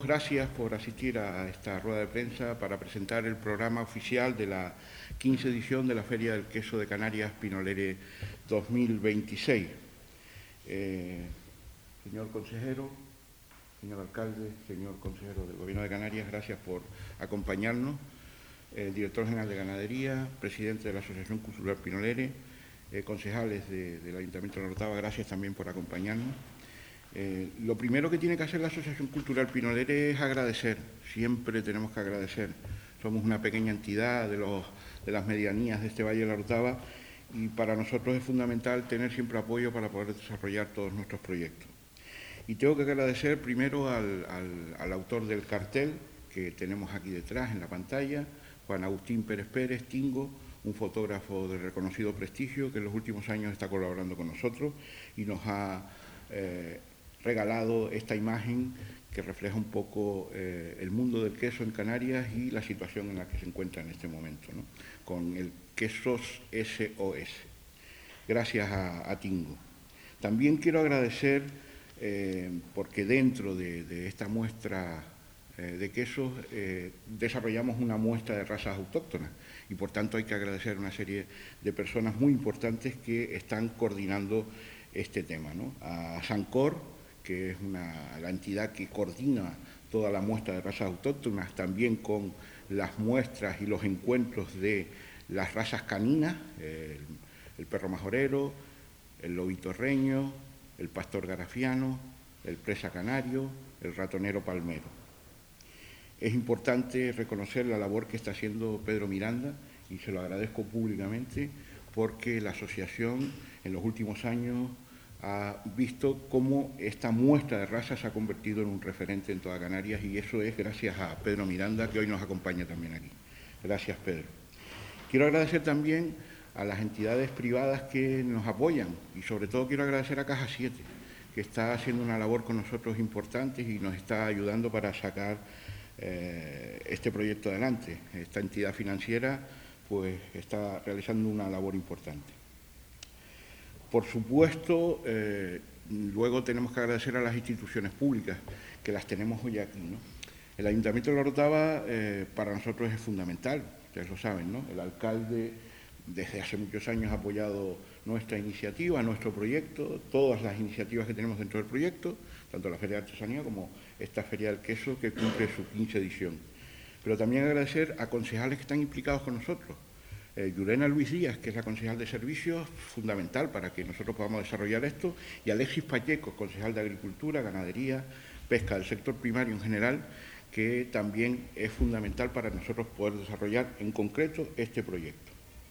Gracias por asistir a esta rueda de prensa para presentar el programa oficial de la 15ª edición de la Feria del Queso de Canarias Pinolere 2026. Señor consejero, señor alcalde, señor consejero del Gobierno de Canarias, gracias por acompañarnos. Director general de Ganadería, presidente de la Asociación Cultural Pinolere, concejales del Ayuntamiento de La Orotava, gracias también por acompañarnos. Lo primero que tiene que hacer la Asociación Cultural Pinolere es agradecer, siempre tenemos que agradecer. Somos una pequeña entidad de las medianías de este Valle de La Orotava y para nosotros es fundamental tener siempre apoyo para poder desarrollar todos nuestros proyectos. Y tengo que agradecer primero al autor del cartel que tenemos aquí detrás en la pantalla, Juan Agustín Pérez Pérez, Tingo, un fotógrafo de reconocido prestigio que en los últimos años está colaborando con nosotros y nos ha regalado esta imagen que refleja un poco el mundo del queso en Canarias y la situación en la que se encuentra en este momento, ¿no? Con el Quesos SOS. Gracias a Tingo. También quiero agradecer, porque dentro de esta muestra de quesos desarrollamos una muestra de razas autóctonas y por tanto hay que agradecer a una serie de personas muy importantes que están coordinando este tema, ¿no? A Sancor, que es la entidad que coordina toda la muestra de razas autóctonas, también con las muestras y los encuentros de las razas caninas, el perro majorero, el lobito reño, el pastor garafiano, el presa canario, el ratonero palmero. Es importante reconocer la labor que está haciendo Pedro Miranda y se lo agradezco públicamente porque la asociación en los últimos años ha visto cómo esta muestra de razas se ha convertido en un referente en toda Canarias y eso es gracias a Pedro Miranda, que hoy nos acompaña también aquí. Gracias, Pedro. Quiero agradecer también a las entidades privadas que nos apoyan y sobre todo quiero agradecer a Caja 7, que está haciendo una labor con nosotros importante y nos está ayudando para sacar este proyecto adelante. Esta entidad financiera pues está realizando una labor importante. Por supuesto, luego tenemos que agradecer a las instituciones públicas, que las tenemos hoy aquí, ¿no? El Ayuntamiento de La Orotava para nosotros es fundamental, ustedes lo saben, ¿no? El alcalde desde hace muchos años ha apoyado nuestra iniciativa, nuestro proyecto, todas las iniciativas que tenemos dentro del proyecto, tanto la Feria de Artesanía como esta Feria del Queso que cumple su 15ª edición. Pero también agradecer a concejales que están implicados con nosotros. Yurena Luis Díaz, que es la concejal de servicios, fundamental para que nosotros podamos desarrollar esto, y Alexis Pacheco, concejal de Agricultura, Ganadería, Pesca, del sector primario en general, que también es fundamental para nosotros poder desarrollar en concreto este proyecto.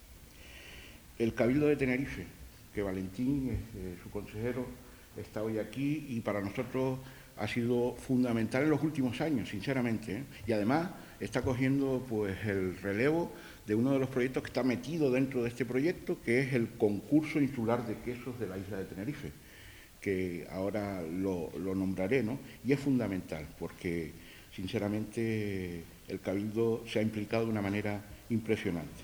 El Cabildo de Tenerife, que Valentín, su consejero, está hoy aquí y para nosotros ha sido fundamental en los últimos años, sinceramente, ¿eh? Y además está cogiendo pues, el relevo de uno de los proyectos que está metido dentro de este proyecto, que es el concurso insular de quesos de la isla de Tenerife, que ahora lo nombraré, ¿no? Y es fundamental porque, sinceramente, el Cabildo se ha implicado de una manera impresionante.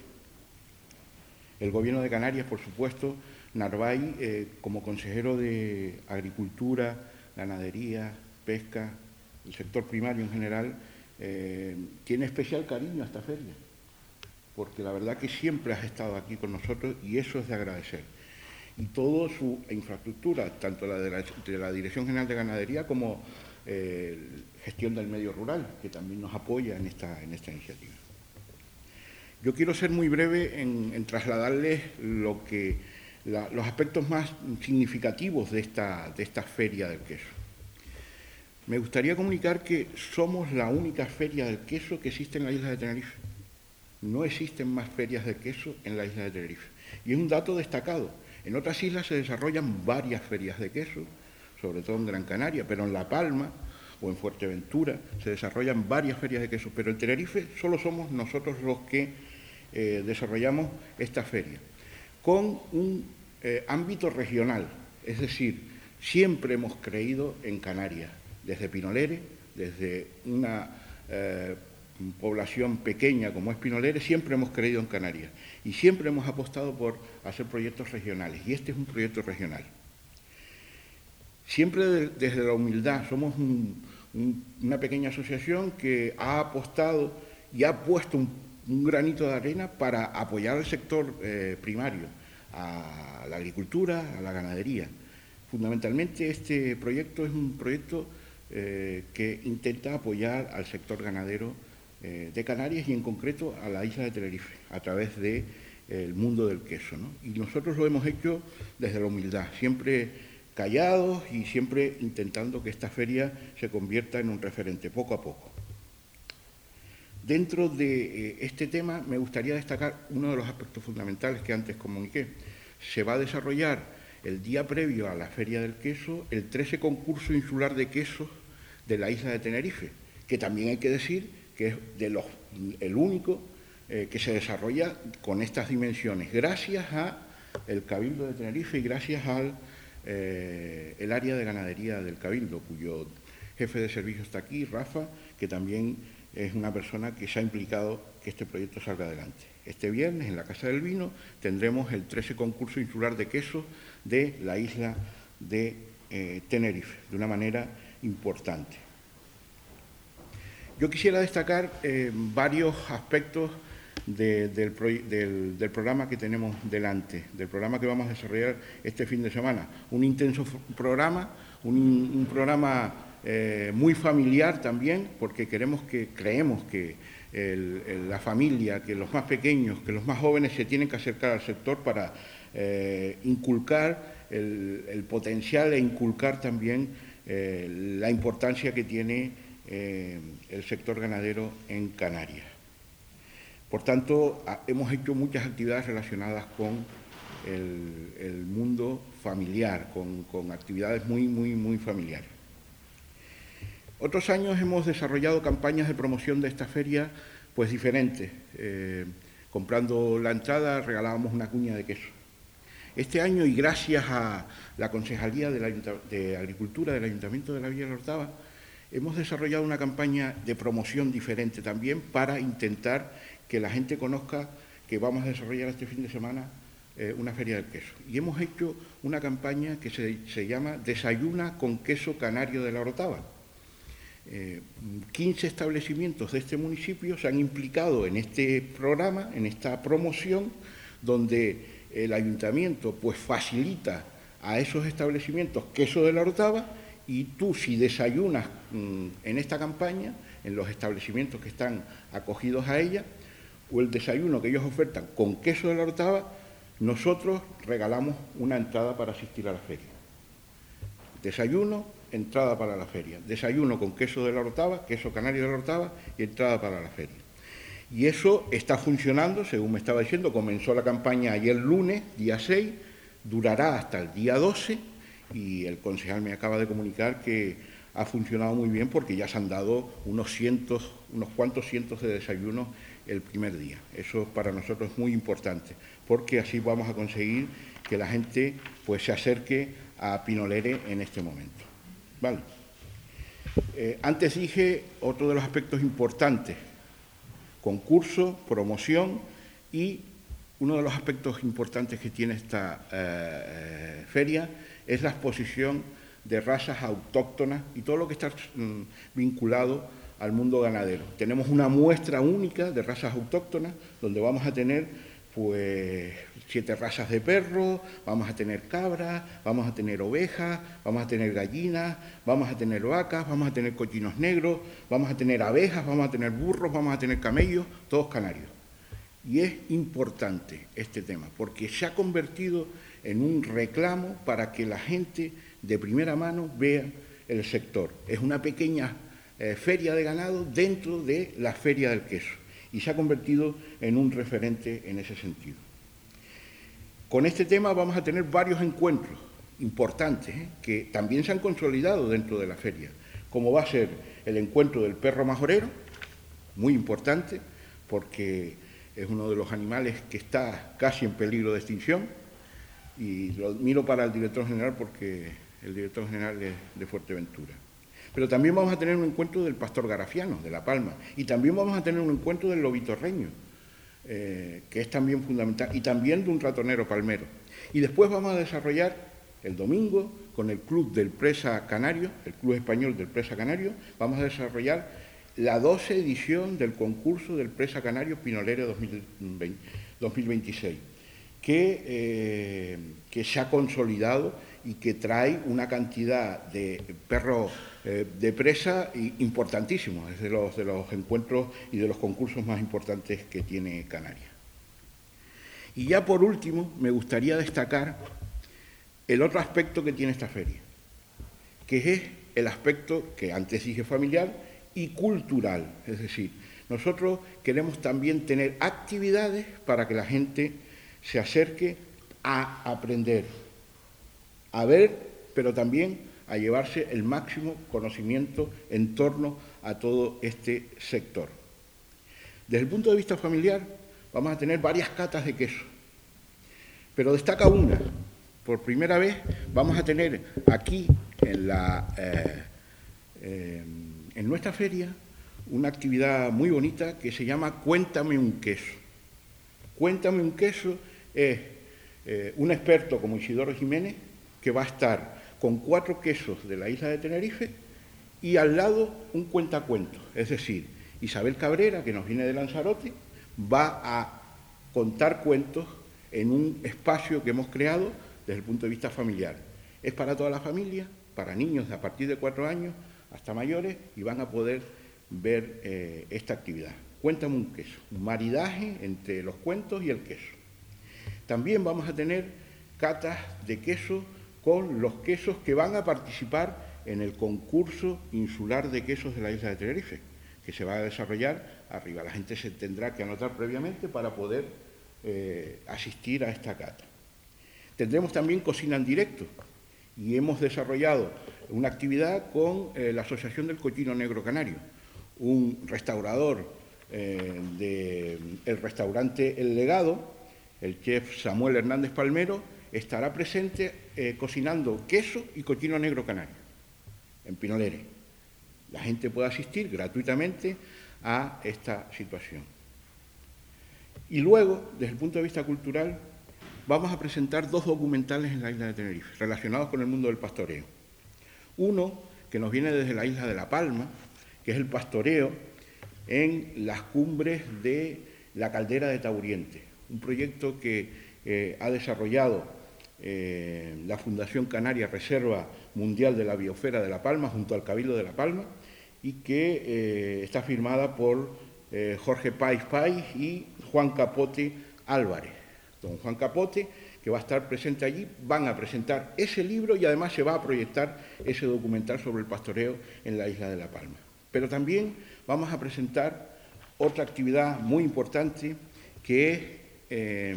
El Gobierno de Canarias, por supuesto, Narváez, como consejero de Agricultura, Ganadería, Pesca, el sector primario en general, tiene especial cariño a esta feria, porque la verdad que siempre has estado aquí con nosotros y eso es de agradecer. Y toda su infraestructura, tanto la de la Dirección General de Ganadería como Gestión del Medio Rural, que también nos apoya en esta iniciativa. Yo quiero ser muy breve en trasladarles los aspectos más significativos de esta Feria del Queso. Me gustaría comunicar que somos la única feria del queso que existe en la isla de Tenerife. No existen más ferias de queso en la isla de Tenerife. Y es un dato destacado. En otras islas se desarrollan varias ferias de queso, sobre todo en Gran Canaria, pero en La Palma o en Fuerteventura se desarrollan varias ferias de queso. Pero en Tenerife solo somos nosotros los que desarrollamos esta feria, con un ámbito regional. Es decir, siempre hemos creído en Canarias, desde Pinolere, desde una población pequeña como es Pinolere, siempre hemos creído en Canarias y siempre hemos apostado por hacer proyectos regionales y este es un proyecto regional. Siempre desde la humildad, somos una pequeña asociación que ha apostado y ha puesto un granito de arena para apoyar al sector primario, a la agricultura, a la ganadería. Fundamentalmente este proyecto es un proyecto que intenta apoyar al sector ganadero de Canarias y en concreto a la isla de Tenerife a través del mundo del queso, ¿no? Y nosotros lo hemos hecho desde la humildad, siempre callados y siempre intentando que esta feria se convierta en un referente poco a poco. Dentro de este tema me gustaría destacar uno de los aspectos fundamentales que antes comuniqué. Se va a desarrollar el día previo a la Feria del Queso el 13 concurso insular de quesos de la isla de Tenerife, que también hay que decir que es el único que se desarrolla con estas dimensiones, gracias al Cabildo de Tenerife y gracias al el área de ganadería del Cabildo, cuyo jefe de servicio está aquí, Rafa, que también es una persona que se ha implicado que este proyecto salga adelante. Este viernes, en la Casa del Vino, tendremos el 13 concurso insular de quesos de la isla de Tenerife, de una manera importante. Yo quisiera destacar varios aspectos del programa que tenemos delante, del programa que vamos a desarrollar este fin de semana. Un intenso programa, un programa muy familiar también, porque creemos que la familia, que los más pequeños, que los más jóvenes se tienen que acercar al sector para inculcar el potencial e inculcar también la importancia que tiene el sector ganadero en Canarias. Por tanto, hemos hecho muchas actividades relacionadas con el mundo familiar, con actividades muy familiares. Otros años hemos desarrollado campañas de promoción de esta feria pues diferentes. Comprando la entrada regalábamos una cuña de queso. Este año, y gracias a la Concejalía de Agricultura del Ayuntamiento de la Villa de la Orotava, hemos desarrollado una campaña de promoción diferente también para intentar que la gente conozca que vamos a desarrollar este fin de semana una feria del queso. Y hemos hecho una campaña que se llama Desayuna con queso canario de la Orotava. 15 establecimientos de este municipio se han implicado en este programa, en esta promoción, donde el ayuntamiento pues facilita a esos establecimientos queso de la Orotava, y tú, si desayunas en esta campaña, en los establecimientos que están acogidos a ella, o el desayuno que ellos ofertan con queso de la Orotava, nosotros regalamos una entrada para asistir a la feria. Desayuno, entrada para la feria. Desayuno con queso de la Orotava, queso canario de la Orotava y entrada para la feria. Y eso está funcionando, según me estaba diciendo, comenzó la campaña ayer lunes, día 6, durará hasta el día 12, y el concejal me acaba de comunicar que ha funcionado muy bien porque ya se han dado unos cuantos cientos de desayunos el primer día. Eso para nosotros es muy importante, porque así vamos a conseguir que la gente pues se acerque a Pinolere en este momento. Vale. Antes dije otro de los aspectos importantes: concurso, promoción, y uno de los aspectos importantes que tiene esta feria es la exposición de razas autóctonas y todo lo que está vinculado al mundo ganadero. Tenemos una muestra única de razas autóctonas donde vamos a tener pues 7 razas de perros, vamos a tener cabras, vamos a tener ovejas, vamos a tener gallinas, vamos a tener vacas, vamos a tener cochinos negros, vamos a tener abejas, vamos a tener burros, vamos a tener camellos, todos canarios. Y es importante este tema porque se ha convertido en un reclamo para que la gente de primera mano vea el sector. Es una pequeña feria de ganado dentro de la feria del queso y se ha convertido en un referente en ese sentido. Con este tema vamos a tener varios encuentros importantes que también se han consolidado dentro de la feria, como va a ser el encuentro del perro majorero, muy importante porque es uno de los animales que está casi en peligro de extinción, y lo miro para el director general porque el director general es de Fuerteventura. Pero también vamos a tener un encuentro del pastor garafiano, de La Palma, y también vamos a tener un encuentro del lobitorreño, que es también fundamental, y también de un ratonero palmero. Y después vamos a desarrollar el domingo, con el Club del Presa Canario, el Club Español del Presa Canario, vamos a desarrollar la 12 edición del concurso del Presa Canario Pinolere 2026, que se ha consolidado y que trae una cantidad de perros de presa importantísimos. Es de los encuentros y de los concursos más importantes que tiene Canarias. Y ya por último, me gustaría destacar el otro aspecto que tiene esta feria, que es el aspecto que antes dije familiar y cultural. Es decir, nosotros queremos también tener actividades para que la gente se acerque a aprender, a ver, pero también a llevarse el máximo conocimiento en torno a todo este sector. Desde el punto de vista familiar, vamos a tener varias catas de queso, pero destaca una. Por primera vez vamos a tener aquí en nuestra feria una actividad muy bonita que se llama Cuéntame un queso. Cuéntame un queso es un experto como Isidoro Jiménez, que va a estar con 4 quesos de la isla de Tenerife y al lado un cuentacuentos. Es decir, Isabel Cabrera, que nos viene de Lanzarote, va a contar cuentos en un espacio que hemos creado desde el punto de vista familiar. Es para toda la familia, para niños a partir de 4 años hasta mayores, y van a poder ver esta actividad. Cuéntame un queso, un maridaje entre los cuentos y el queso. También vamos a tener catas de queso con los quesos que van a participar en el concurso insular de quesos de la isla de Tenerife, que se va a desarrollar arriba. La gente se tendrá que anotar previamente para poder asistir a esta cata. Tendremos también cocina en directo y hemos desarrollado una actividad con la Asociación del Cochino Negro Canario, un restaurador del restaurante El Legado, el chef Samuel Hernández Palmero, estará presente cocinando queso y cochino negro canario en Pinolere. La gente puede asistir gratuitamente a esta situación. Y luego, desde el punto de vista cultural, vamos a presentar 2 documentales en la isla de Tenerife, relacionados con el mundo del pastoreo. Uno, que nos viene desde la isla de La Palma, que es el pastoreo en las cumbres de la caldera de Tauriente, un proyecto que ha desarrollado la Fundación Canaria Reserva Mundial de la Biosfera de La Palma junto al Cabildo de La Palma y que está firmada por Jorge Páez y Juan Capote Álvarez. Don Juan Capote, que va a estar presente allí, van a presentar ese libro y además se va a proyectar ese documental sobre el pastoreo en la isla de La Palma. Pero también vamos a presentar otra actividad muy importante que es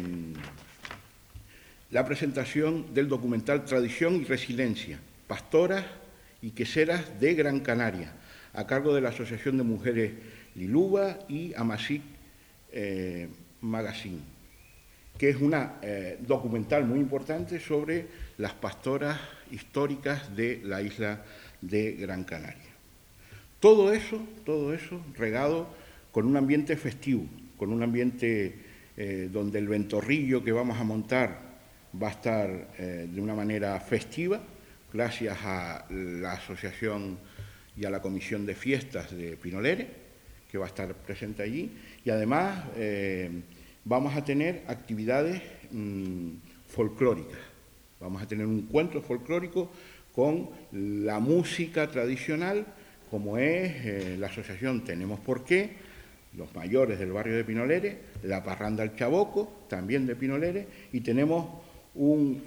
la presentación del documental Tradición y Resiliencia, Pastoras y Queseras de Gran Canaria, a cargo de la Asociación de Mujeres Liluba y Amasic Magazine, que es una documental muy importante sobre las pastoras históricas de la isla de Gran Canaria. Todo eso regado con un ambiente festivo, con un ambiente donde el ventorrillo que vamos a montar va a estar de una manera festiva, gracias a la asociación y a la comisión de fiestas de Pinolere, que va a estar presente allí, y además vamos a tener actividades folclóricas. Vamos a tener un encuentro folclórico con la música tradicional, como es la asociación Tenemos Por Qué, los mayores del barrio de Pinolere, la Parranda El Chaboco, también de Pinolere, y tenemos un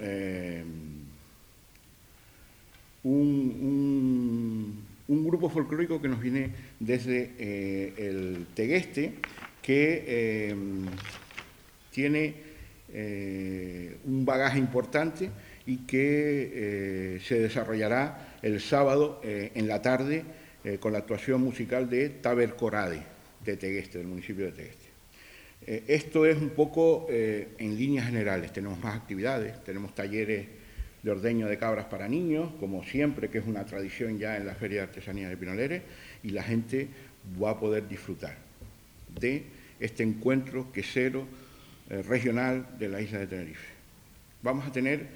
grupo folclórico que nos viene desde el Tegueste, que tiene un bagaje importante y que se desarrollará el sábado en la tarde con la actuación musical de Tabercorade, de Tegueste, del municipio de Tegueste. Esto es un poco en líneas generales. Tenemos más actividades, tenemos talleres de ordeño de cabras para niños, como siempre, que es una tradición ya en la Feria de Artesanía de Pinolere, y la gente va a poder disfrutar de este encuentro quesero regional de la isla de Tenerife. Vamos a tener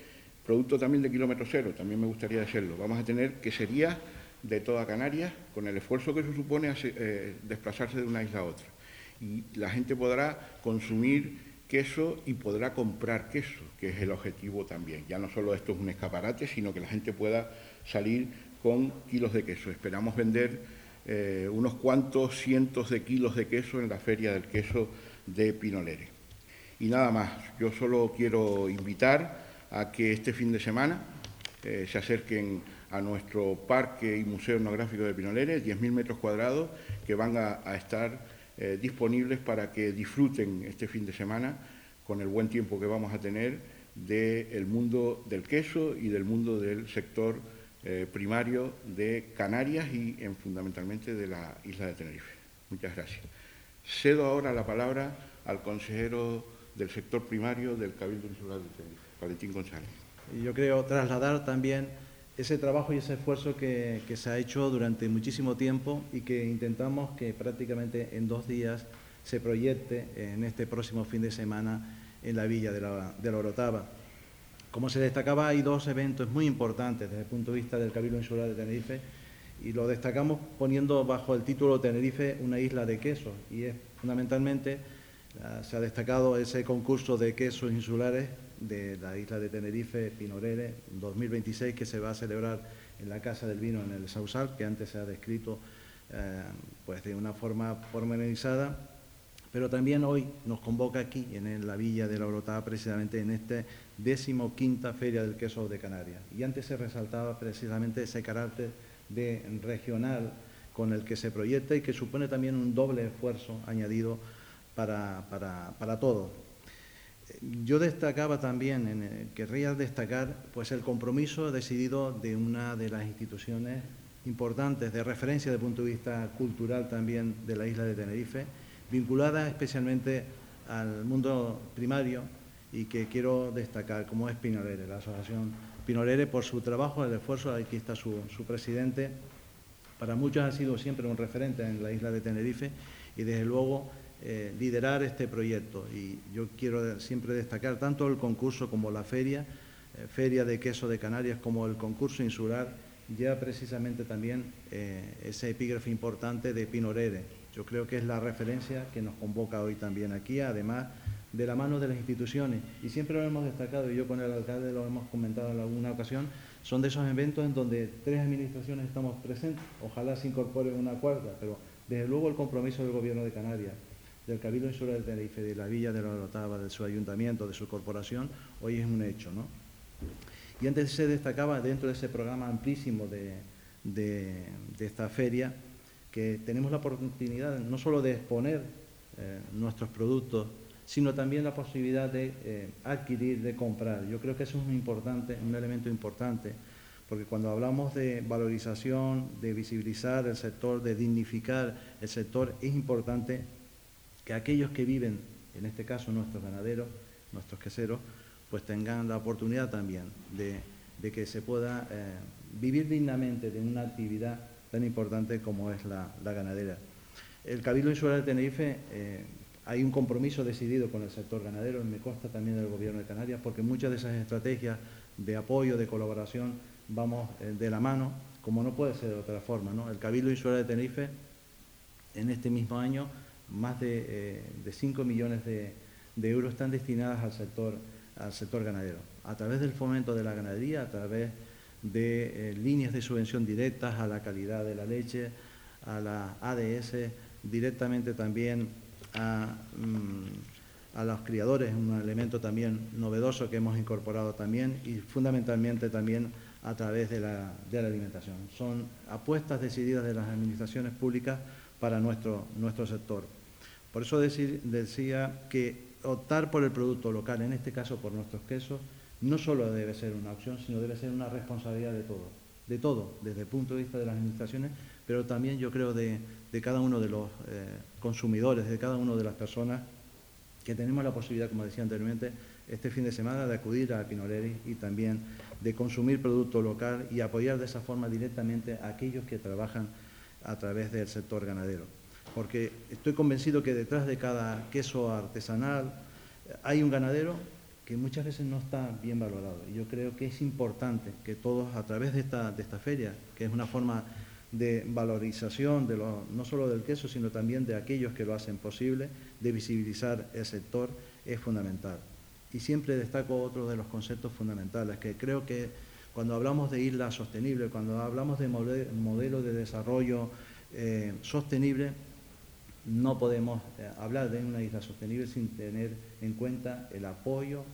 Producto también de kilómetro cero, también me gustaría decirlo. Vamos a tener queserías de toda Canarias, con el esfuerzo que eso supone desplazarse de una isla a otra. Y la gente podrá consumir queso y podrá comprar queso, que es el objetivo también. Ya no solo esto es un escaparate, sino que la gente pueda salir con kilos de queso. Esperamos vender unos cuantos cientos de kilos de queso en la Feria del Queso de Pinolere. Y nada más, yo solo quiero invitar a que este fin de semana se acerquen a nuestro Parque y Museo Etnográfico de Pinolere, 10.000 metros cuadrados, que van a estar disponibles para que disfruten este fin de semana, con el buen tiempo que vamos a tener, del mundo del queso y del mundo del sector primario de Canarias y fundamentalmente de la isla de Tenerife. Muchas gracias. Cedo ahora la palabra al consejero del sector primario del Cabildo Insular de Tenerife, Valentín González. Yo creo trasladar también ese trabajo y ese esfuerzo que se ha hecho durante muchísimo tiempo y que intentamos que prácticamente en 2 días se proyecte en este próximo fin de semana en la Villa de la Orotava. Como se destacaba, hay 2 eventos muy importantes desde el punto de vista del Cabildo Insular de Tenerife y lo destacamos poniendo bajo el título Tenerife una isla de quesos, y es fundamentalmente se ha destacado ese concurso de quesos insulares de la isla de Tenerife, Pinolere, 2026, que se va a celebrar en la Casa del Vino en el Sausal, que antes se ha descrito pues de una forma pormenorizada, pero también hoy nos convoca aquí en la Villa de la Orotava, precisamente en esta 15ª Feria del Queso de Canarias. Y antes se resaltaba precisamente ese carácter de regional con el que se proyecta y que supone también un doble esfuerzo añadido para todos. Yo destacaba también, querría destacar pues el compromiso decidido de una de las instituciones importantes de referencia desde el punto de vista cultural también de la isla de Tenerife, vinculada especialmente al mundo primario y que quiero destacar, como es Pinolere, la Asociación Pinolere, por su trabajo, el esfuerzo. Aquí está su presidente. Para muchos ha sido siempre un referente en la isla de Tenerife y desde luego liderar este proyecto. Y yo quiero siempre destacar tanto el concurso como la feria de queso de Canarias, como el concurso insular, ya precisamente también ese epígrafe importante de Pinolere. Yo creo que es la referencia que nos convoca hoy también aquí, además de la mano de las instituciones. Y siempre lo hemos destacado, y yo con el alcalde lo hemos comentado en alguna ocasión, son de esos eventos en donde 3 administraciones estamos presentes. Ojalá se incorpore una 4ª, pero desde luego el compromiso del Gobierno de Canarias, del Cabildo Insular de Tenerife, de la Villa de la Orotava, de su ayuntamiento, de su corporación, hoy es un hecho, ¿no? Y antes se destacaba dentro de ese programa amplísimo de esta feria que tenemos la oportunidad no solo de exponer nuestros productos, sino también la posibilidad de adquirir, de comprar. Yo creo que eso es un elemento importante, porque cuando hablamos de valorización, de visibilizar el sector, de dignificar el sector, es importante que aquellos que viven, en este caso nuestros ganaderos, nuestros queseros, pues tengan la oportunidad también de que se pueda vivir dignamente de una actividad tan importante como es la ganadera. El Cabildo Insular de Tenerife, hay un compromiso decidido con el sector ganadero, y me consta también del Gobierno de Canarias, porque muchas de esas estrategias de apoyo, de colaboración, vamos de la mano, como no puede ser de otra forma, ¿no? El Cabildo Insular de Tenerife, en este mismo año, más de 5 millones de euros están destinadas al sector ganadero, a través del fomento de la ganadería, a través de líneas de subvención directas a la calidad de la leche, a la ADS, directamente también a los criadores, un elemento también novedoso que hemos incorporado también, y fundamentalmente también a través de la alimentación. Son apuestas decididas de las administraciones públicas para nuestro sector. Por eso decía que optar por el producto local, en este caso por nuestros quesos, no solo debe ser una opción, sino debe ser una responsabilidad de todo, desde el punto de vista de las administraciones, pero también yo creo de cada uno de los consumidores, de cada una de las personas que tenemos la posibilidad, como decía anteriormente, este fin de semana de acudir a Pinolere y también de consumir producto local y apoyar de esa forma directamente a aquellos que trabajan a través del sector ganadero. Porque estoy convencido que detrás de cada queso artesanal hay un ganadero que muchas veces no está bien valorado. Y yo creo que es importante que todos, a través de esta feria, que es una forma de valorización no solo del queso, sino también de aquellos que lo hacen posible, de visibilizar el sector, es fundamental. Y siempre destaco otro de los conceptos fundamentales, que creo que cuando hablamos de isla sostenible, cuando hablamos de modelo de desarrollo sostenible, no podemos hablar de una isla sostenible sin tener en cuenta el apoyo,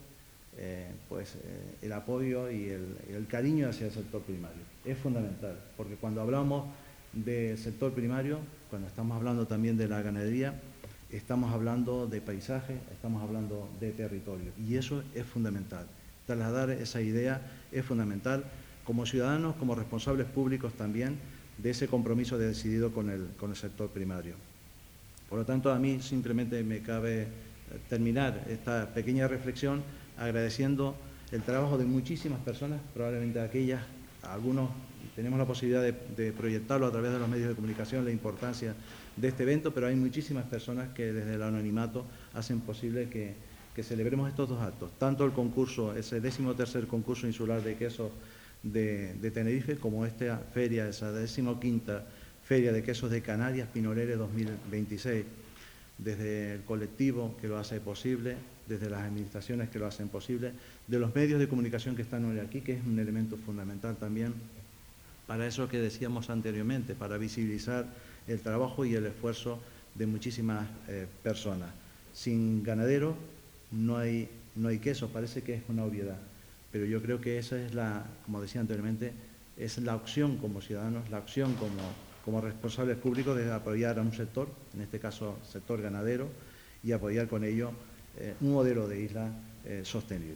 el apoyo y el cariño hacia el sector primario. Es fundamental, porque cuando hablamos del sector primario, cuando estamos hablando también de la ganadería, estamos hablando de paisaje, estamos hablando de territorio, y eso es fundamental. Trasladar esa idea es fundamental como ciudadanos, como responsables públicos también, de ese compromiso decidido con el sector primario. Por lo tanto, a mí simplemente me cabe terminar esta pequeña reflexión agradeciendo el trabajo de muchísimas personas, probablemente algunos tenemos la posibilidad de proyectarlo a través de los medios de comunicación, la importancia de este evento, pero hay muchísimas personas que desde el anonimato hacen posible que celebremos estos dos actos, tanto el concurso, ese 13º concurso insular de quesos de Tenerife, como esta feria, esa 15ª Feria de Quesos de Canarias Pinolere 2026, desde el colectivo que lo hace posible, desde las administraciones que lo hacen posible, de los medios de comunicación que están hoy aquí, que es un elemento fundamental también para eso que decíamos anteriormente, para visibilizar el trabajo y el esfuerzo de muchísimas personas. Sin ganaderos no hay queso, parece que es una obviedad, pero yo creo que esa es como decía anteriormente, es la opción como ciudadanos, la opción como responsables públicos de apoyar a un sector, en este caso sector ganadero, y apoyar con ello un modelo de isla sostenible.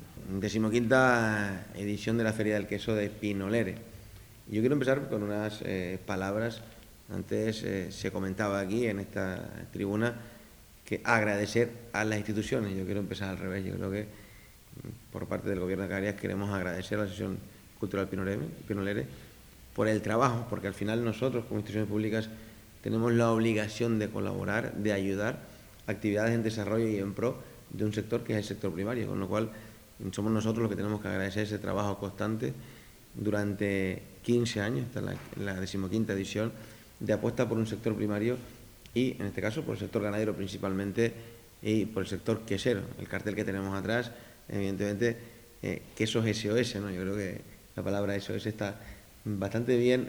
15ª edición de la Feria del Queso de Pinolere. Yo quiero empezar con unas palabras. Antes se comentaba aquí en esta tribuna que agradecer a las instituciones. Yo quiero empezar al revés. Yo creo que por parte del Gobierno de Canarias queremos agradecer a la Asociación Cultural Pinolere por el trabajo, porque al final nosotros como instituciones públicas tenemos la obligación de colaborar, de ayudar actividades en desarrollo y en pro de un sector que es el sector primario, con lo cual somos nosotros los que tenemos que agradecer ese trabajo constante durante 15 años, hasta la 15ª edición, de apuesta por un sector primario y, en este caso, por el sector ganadero principalmente y por el sector quesero. El cartel que tenemos atrás, evidentemente, quesos SOS, ¿no? Yo creo que la palabra SOS está bastante bien,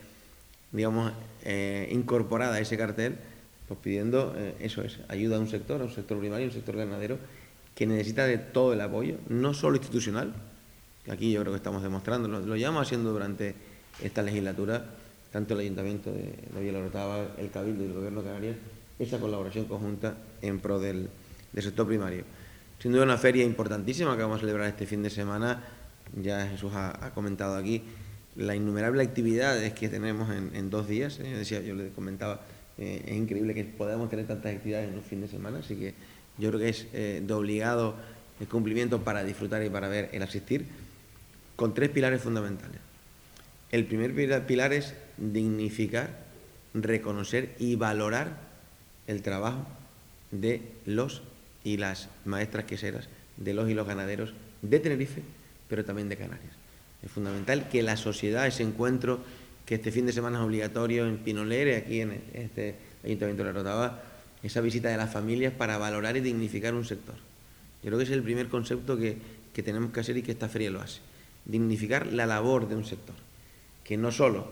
incorporada a ese cartel, pues pidiendo ayuda a un sector primario, un sector ganadero, que necesita de todo el apoyo, no solo institucional, que aquí yo creo que estamos demostrando, lo llevamos haciendo durante esta legislatura, tanto el Ayuntamiento de Villalarotava, el Cabildo y el Gobierno de Canarias, esa colaboración conjunta en pro del sector primario. Sin duda una feria importantísima que vamos a celebrar este fin de semana. Ya Jesús ha comentado aquí la innumerable actividades que tenemos en 2 días. Yo le comentaba, es increíble que podamos tener tantas actividades en un fin de semana, así que yo creo que es de obligado el cumplimiento para disfrutar y para ver el asistir, con 3 pilares fundamentales. El primer pilar es dignificar, reconocer y valorar el trabajo de los y las maestras queseras, de los y los ganaderos de Tenerife, pero también de Canarias. Es fundamental que la sociedad, ese encuentro que este fin de semana es obligatorio en Pinolere, aquí en este Ayuntamiento de Villalarotava, esa visita de las familias para valorar y dignificar un sector. Yo creo que ese es el primer concepto que tenemos que hacer y que esta feria lo hace. Dignificar la labor de un sector, que no solo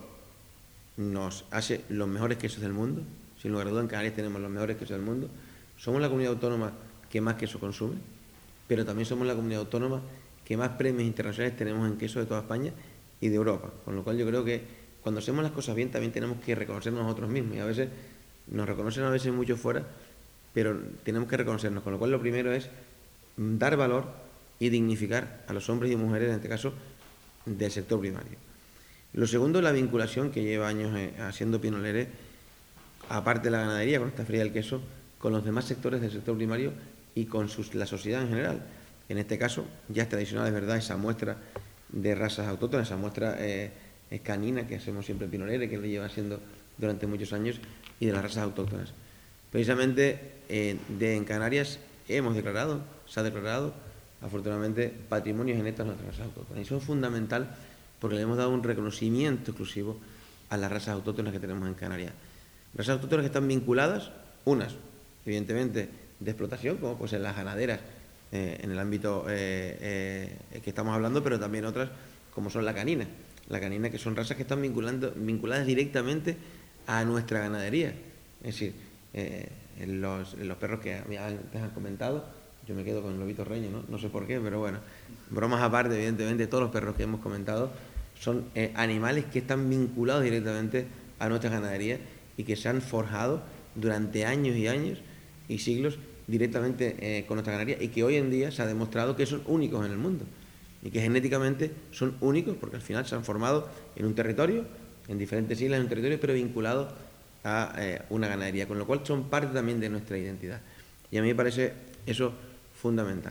nos hace los mejores quesos del mundo, sin lugar a dudas en Canarias tenemos los mejores quesos del mundo, somos la comunidad autónoma que más queso consume, pero también somos la comunidad autónoma que más premios internacionales tenemos en queso de toda España y de Europa, con lo cual yo creo que cuando hacemos las cosas bien también tenemos que reconocernos nosotros mismos, y a veces nos reconocen mucho fuera, pero tenemos que reconocernos, con lo cual lo primero es dar valor y dignificar a los hombres y mujeres, en este caso, del sector primario. Lo segundo es la vinculación que lleva años haciendo Pinolere, aparte de la ganadería, con esta feria del queso, con los demás sectores del sector primario y con la sociedad en general. En este caso, ya es tradicional, es verdad, esa muestra de razas autóctonas, esa muestra canina que hacemos siempre en Pinolere, que lo lleva haciendo durante muchos años, y de las razas autóctonas. Precisamente en Canarias se ha declarado afortunadamente, patrimonio genético de nuestras razas autóctonas. Y eso es fundamental porque le hemos dado un reconocimiento exclusivo a las razas autóctonas que tenemos en Canarias. Razas autóctonas que están vinculadas, unas, evidentemente, de explotación, como pues en las ganaderas, en el ámbito que estamos hablando, pero también otras, como son la canina. La canina, que son razas que están vinculadas directamente a nuestra ganadería. Es decir, en los perros que antes han comentado, yo me quedo con el lobito reño, no sé por qué, pero bueno, bromas aparte, evidentemente, todos los perros que hemos comentado son animales que están vinculados directamente a nuestra ganadería y que se han forjado durante años y años y siglos directamente con nuestra ganadería y que hoy en día se ha demostrado que son únicos en el mundo y que genéticamente son únicos porque al final se han formado en un territorio, en diferentes islas, en un territorio, pero vinculados a una ganadería, con lo cual son parte también de nuestra identidad. Y a mí me parece eso fundamental.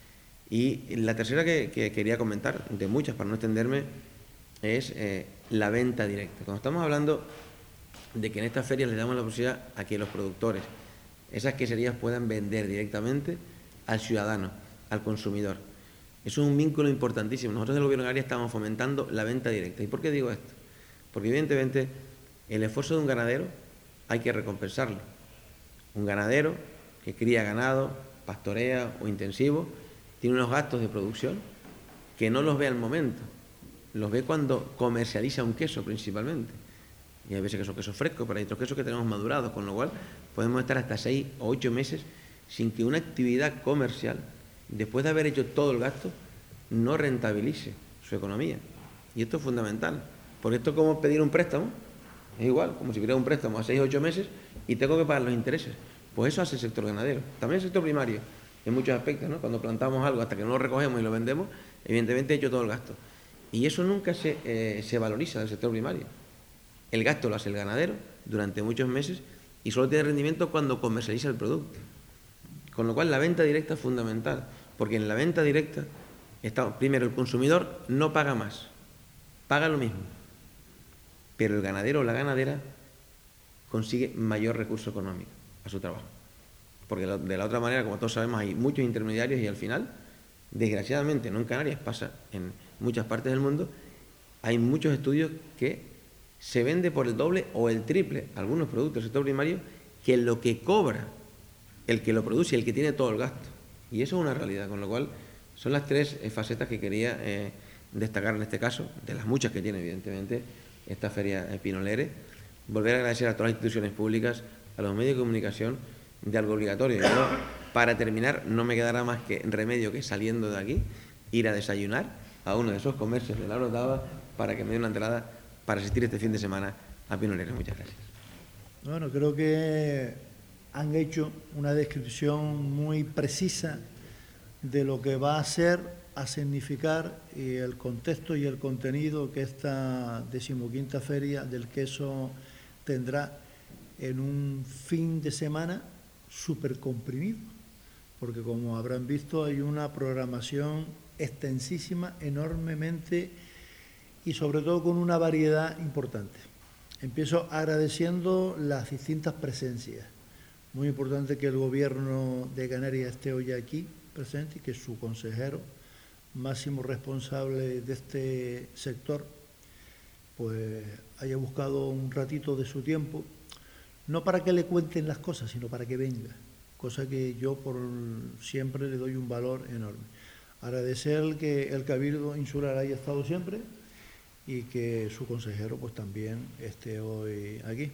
Y la tercera que quería comentar, de muchas para no extenderme, es la venta directa. Cuando estamos hablando de que en estas ferias les damos la posibilidad a que los productores, esas queserías puedan vender directamente al ciudadano, al consumidor. Eso es un vínculo importantísimo. Nosotros del Gobierno de Canarias estamos fomentando la venta directa. ¿Y por qué digo esto? Porque evidentemente el esfuerzo de un ganadero hay que recompensarlo. Un ganadero que cría ganado, pastorea o intensivo, tiene unos gastos de producción que no los ve al momento, los ve cuando comercializa un queso principalmente. Y hay veces que son quesos frescos, pero hay otros quesos que tenemos madurados, con lo cual podemos estar hasta 6 o 8 meses sin que una actividad comercial, después de haber hecho todo el gasto, no rentabilice su economía. Y esto es fundamental, porque esto es como pedir un préstamo, es igual, como si pidiera un préstamo a 6 o 8 meses y tengo que pagar los intereses. Pues eso hace el sector ganadero, también el sector primario, en muchos aspectos, ¿no? Cuando plantamos algo hasta que no lo recogemos y lo vendemos, evidentemente he hecho todo el gasto. Y eso nunca se valoriza del sector primario. El gasto lo hace el ganadero durante muchos meses y solo tiene rendimiento cuando comercializa el producto. Con lo cual la venta directa es fundamental, porque en la venta directa, primero, el consumidor no paga más, paga lo mismo, pero el ganadero o la ganadera consigue mayor recurso económico a su trabajo. Porque de la otra manera, como todos sabemos, hay muchos intermediarios y al final, desgraciadamente, no en Canarias, pasa en muchas partes del mundo, hay muchos estudios que se vende por el doble o el triple algunos productos del sector primario que lo que cobra el que lo produce y el que tiene todo el gasto. Y eso es una realidad, con lo cual son las 3 facetas que quería destacar en este caso, de las muchas que tiene evidentemente esta Feria Pinolere. Volver a agradecer a todas las instituciones públicas, a los medios de comunicación, de algo obligatorio. Yo, para terminar, no me quedará más que remedio que saliendo de aquí, ir a desayunar a uno de esos comercios de la Orotava para que me den una entrada para asistir este fin de semana a Pinolere. Muchas gracias. Bueno, creo que han hecho una descripción muy precisa de lo que va a ser, a significar y el contexto y el contenido que esta 15ª Feria del Queso tendrá en un fin de semana súper comprimido, porque como habrán visto hay una programación extensísima, enormemente y sobre todo con una variedad importante. Empiezo agradeciendo las distintas presencias. Muy importante que el Gobierno de Canarias esté hoy aquí presente y que su consejero, máximo responsable de este sector, pues haya buscado un ratito de su tiempo, no para que le cuenten las cosas, sino para que venga, cosa que yo por siempre le doy un valor enorme. Agradecer que el Cabildo Insular haya estado siempre y que su consejero pues también esté hoy aquí.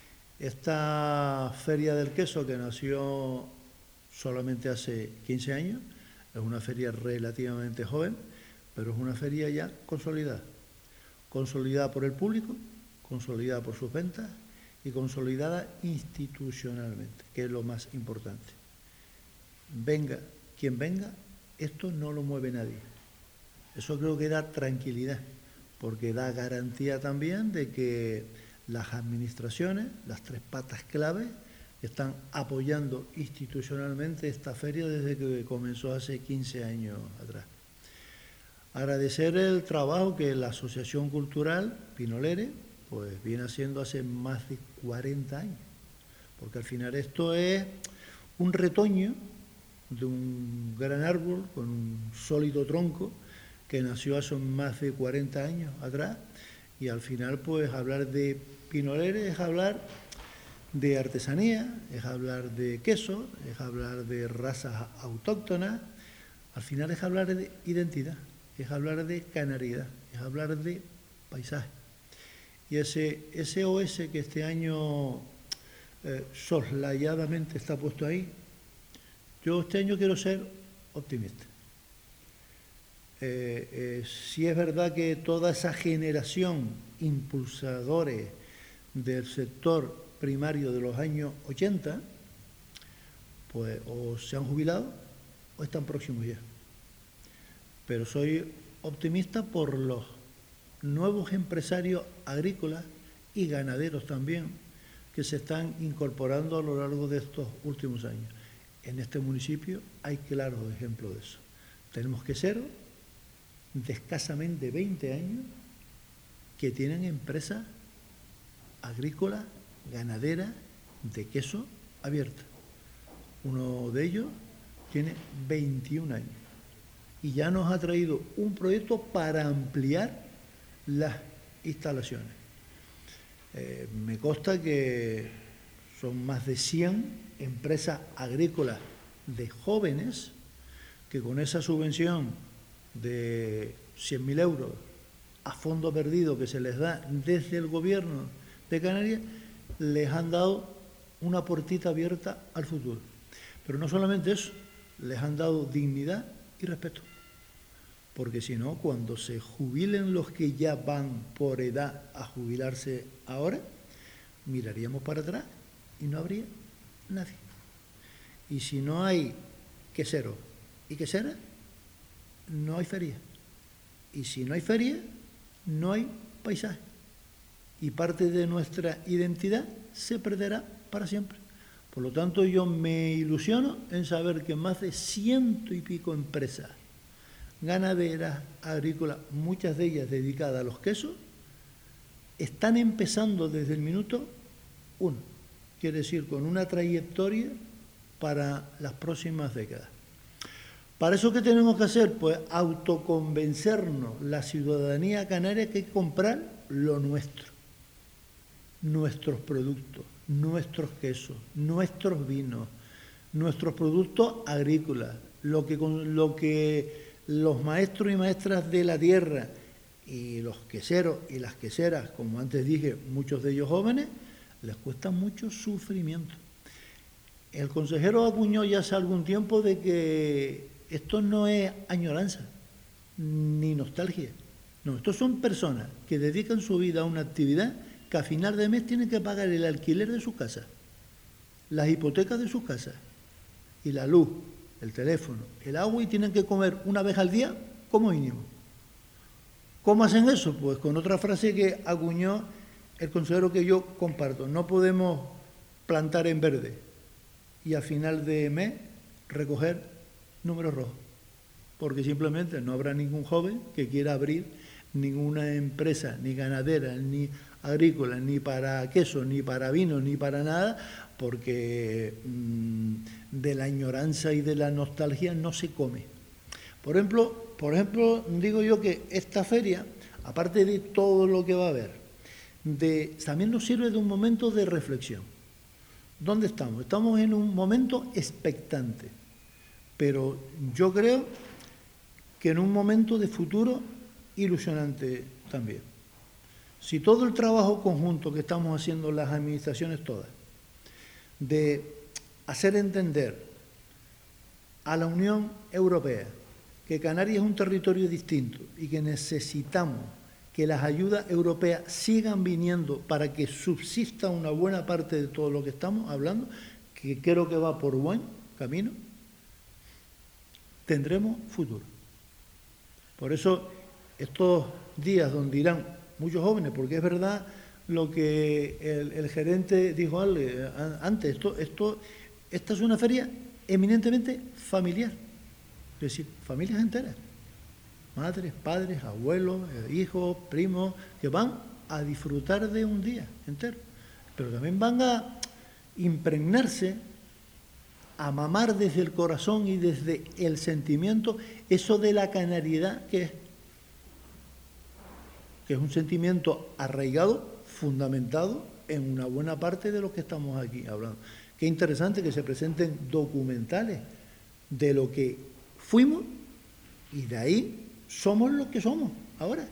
Esta Feria del Queso, que nació solamente hace 15 años, es una feria relativamente joven, pero es una feria ya consolidada. Consolidada por el público, consolidada por sus ventas y consolidada institucionalmente, que es lo más importante. Venga quien venga, esto no lo mueve nadie. Eso creo que da tranquilidad, porque da garantía también de que las administraciones, las 3 patas clave, están apoyando institucionalmente esta feria desde que comenzó hace 15 años atrás. Agradecer el trabajo que la Asociación Cultural Pinolere pues viene haciendo hace más de 40 años, porque al final esto es un retoño de un gran árbol con un sólido tronco que nació hace más de 40 años atrás, y al final pues hablar de Pinoleres es hablar de artesanía, es hablar de queso, es hablar de razas autóctonas, al final es hablar de identidad, es hablar de canariedad, es hablar de paisaje. Y ese OS que este año soslayadamente está puesto ahí, yo este año quiero ser optimista. Si es verdad que toda esa generación impulsadores del sector primario de los años 80, pues o se han jubilado o están próximos ya. Pero soy optimista por los nuevos empresarios agrícolas y ganaderos también que se están incorporando a lo largo de estos últimos años. En este municipio hay claros ejemplos de eso. Tenemos queseros de escasamente 20 años que tienen empresas agrícolas, ganaderas, de queso abierta. Uno de ellos tiene 21 años y ya nos ha traído un proyecto para ampliar las instalaciones. Me consta que son más de 100 empresas agrícolas de jóvenes que con esa subvención de 100.000 euros a fondo perdido que se les da desde el gobierno de Canarias, les han dado una puertita abierta al futuro. Pero no solamente eso, les han dado dignidad y respeto. Porque si no, cuando se jubilen los que ya van por edad a jubilarse ahora, miraríamos para atrás y no habría nadie. Y si no hay queseros y queseras, no hay feria. Y si no hay feria, no hay paisaje. Y parte de nuestra identidad se perderá para siempre. Por lo tanto, yo me ilusiono en saber que más de 100 y pico empresas ganaderas, agrícolas, muchas de ellas dedicadas a los quesos, están empezando desde el minuto 1, quiere decir, con una trayectoria para las próximas décadas. ¿Para eso qué tenemos que hacer? Pues autoconvencernos, la ciudadanía canaria, que hay que comprar lo nuestro, nuestros productos, nuestros quesos, nuestros vinos, nuestros productos agrícolas, lo que los maestros y maestras de la tierra y los queseros y las queseras, como antes dije, muchos de ellos jóvenes, les cuesta mucho sufrimiento. El consejero acuñó ya hace algún tiempo de que esto no es añoranza ni nostalgia. No, estos son personas que dedican su vida a una actividad que a final de mes tienen que pagar el alquiler de su casa, las hipotecas de sus casas y la luz, el teléfono, el agua, y tienen que comer una vez al día como mínimo. ¿Cómo hacen eso? Pues con otra frase que acuñó el consejero que yo comparto: no podemos plantar en verde y a final de mes recoger números rojos, porque simplemente no habrá ningún joven que quiera abrir ninguna empresa, ni ganadera, ni agrícola, ni para queso, ni para vino, ni para nada, porque de la añoranza y de la nostalgia no se come. Por ejemplo, digo yo que esta feria, aparte de todo lo que va a haber, también nos sirve de un momento de reflexión. ¿Dónde estamos? Estamos en un momento expectante, pero yo creo que en un momento de futuro ilusionante también. Si todo el trabajo conjunto que estamos haciendo las administraciones todas, de hacer entender a la Unión Europea que Canarias es un territorio distinto y que necesitamos que las ayudas europeas sigan viniendo para que subsista una buena parte de todo lo que estamos hablando, que creo que va por buen camino, tendremos futuro. Por eso, estos días donde irán muchos jóvenes, porque es verdad lo que el gerente dijo antes, esta es una feria eminentemente familiar, es decir, familias enteras, madres, padres, abuelos, hijos, primos, que van a disfrutar de un día entero, pero también van a impregnarse a mamar desde el corazón y desde el sentimiento eso de la canariedad que es un sentimiento arraigado, fundamentado en una buena parte de lo que estamos aquí hablando. Qué interesante que se presenten documentales de lo que fuimos y de ahí somos lo que somos ahora.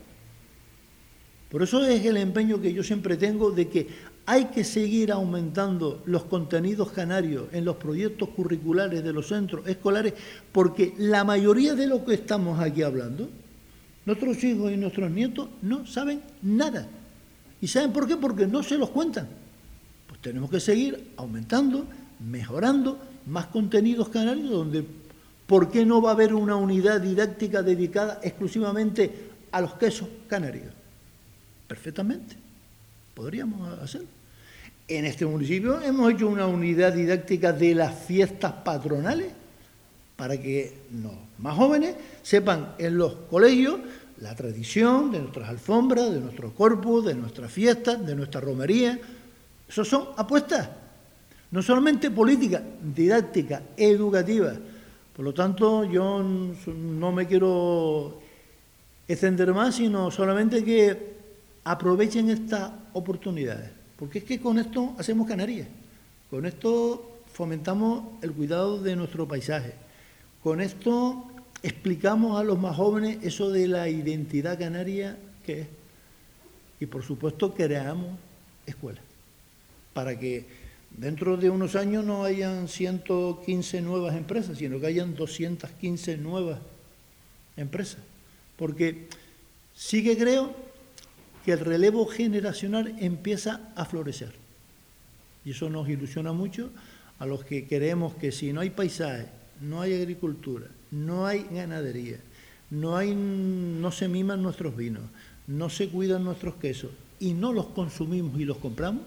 Por eso es el empeño que yo siempre tengo de que hay que seguir aumentando los contenidos canarios en los proyectos curriculares de los centros escolares, porque la mayoría de lo que estamos aquí hablando, nuestros hijos y nuestros nietos no saben nada. ¿Y saben por qué? Porque no se los cuentan. Pues tenemos que seguir aumentando, mejorando más contenidos canarios, donde, ¿por qué no va a haber una unidad didáctica dedicada exclusivamente a los quesos canarios? Perfectamente, podríamos hacerlo. En este municipio hemos hecho una unidad didáctica de las fiestas patronales para que los más jóvenes sepan en los colegios la tradición de nuestras alfombras, de nuestro corpus, de nuestras fiestas, de nuestra romería. Eso son apuestas, no solamente políticas, didácticas, educativas. Por lo tanto, yo no me quiero extender más, sino solamente que aprovechen estas oportunidades, porque es que con esto hacemos Canarias, con esto fomentamos el cuidado de nuestro paisaje, con esto explicamos a los más jóvenes eso de la identidad canaria que es, y por supuesto creamos escuelas, para que dentro de unos años no hayan 115 nuevas empresas, sino que hayan 215 nuevas empresas, porque sí que creo que el relevo generacional empieza a florecer. Y eso nos ilusiona mucho a los que queremos que si no hay paisaje, no hay agricultura, no hay ganadería, no se miman nuestros vinos, no se cuidan nuestros quesos y no los consumimos y los compramos,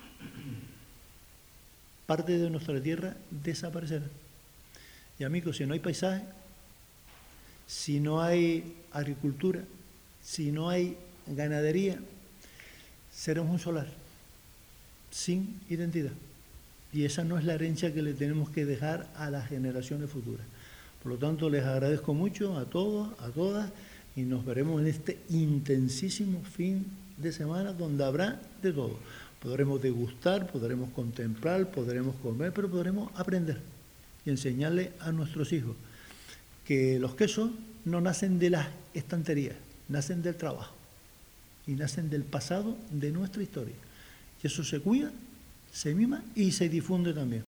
parte de nuestra tierra desaparecerá. Y amigos, si no hay paisaje, si no hay agricultura, si no hay ganadería, seremos un solar sin identidad, y esa no es la herencia que le tenemos que dejar a las generaciones futuras. Por lo tanto, les agradezco mucho a todos, a todas, y nos veremos en este intensísimo fin de semana donde habrá de todo. Podremos degustar, podremos contemplar, podremos comer, pero podremos aprender y enseñarle a nuestros hijos que los quesos no nacen de las estanterías, nacen del trabajo y nacen del pasado de nuestra historia. Y eso se cuida, se mima y se difunde también.